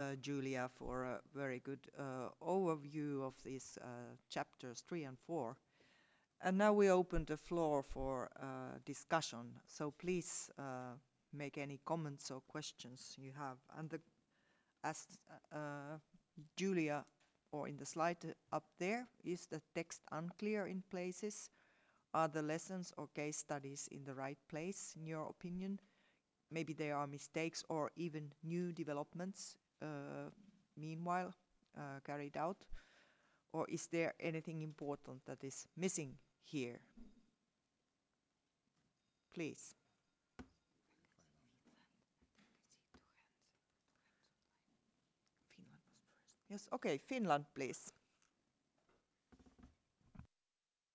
Julia, for a very good overview of these chapters 3 and 4. And now we open the floor for discussion. So please make any comments or questions you have. And as Julia, or in the slide up there, is the text unclear in places? Are the lessons or case studies in the right place, in your opinion? Maybe there are mistakes or even new developments meanwhile carried out. Or is there anything important that is missing here? Please. Finland was first. Yes, okay, Finland, please.